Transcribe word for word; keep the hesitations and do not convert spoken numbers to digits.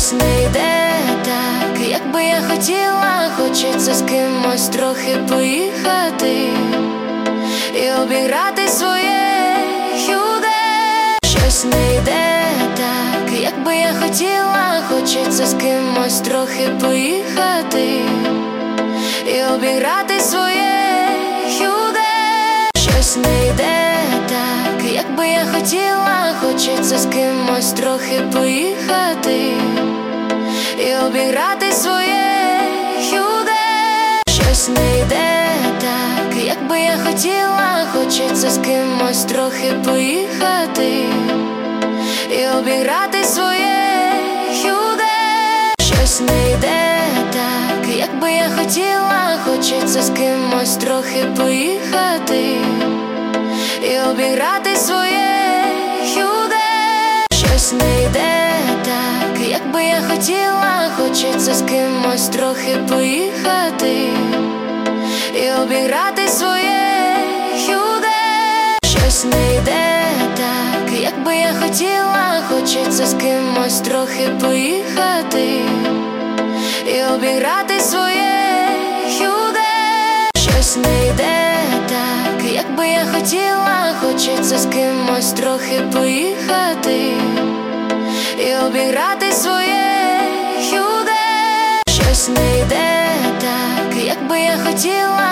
щось не йде так, як би я хотіла. Хочеться з кимось трохи поїхати і обіграти своє юде. Щось не йде так, як би я хотіла. Хочеться з кимось трохи поїхати і обіграти своє юде. Щось не йде так, як би я хотіла. Хочеться з кимось трохи поїхати і обіграти своє юде. Щось не йде так, як би я хотіла. Хочеться з кимось трохи поїхати і обіграти своє юде. Щось не йде так, як би я хотіла. Хочеться з кимось трохи поїхати і обіграти своє юде. Щось не йде так, як би я хотіла. Хочеться з кимось трохи поїхати і обіграти своє юде. Щось не йде так, як би я хотіла. Хочеться з кимось трохи поїхати і обіграти своє юде. Щось не йде так, як би я хотіла. Хочеться з кимось трохи поїхати і обіграти своє юде. Щось не йде так, як би я хотіла.